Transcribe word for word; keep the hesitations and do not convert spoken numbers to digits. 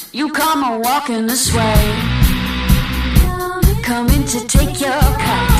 You come on walking this way, coming to take your car.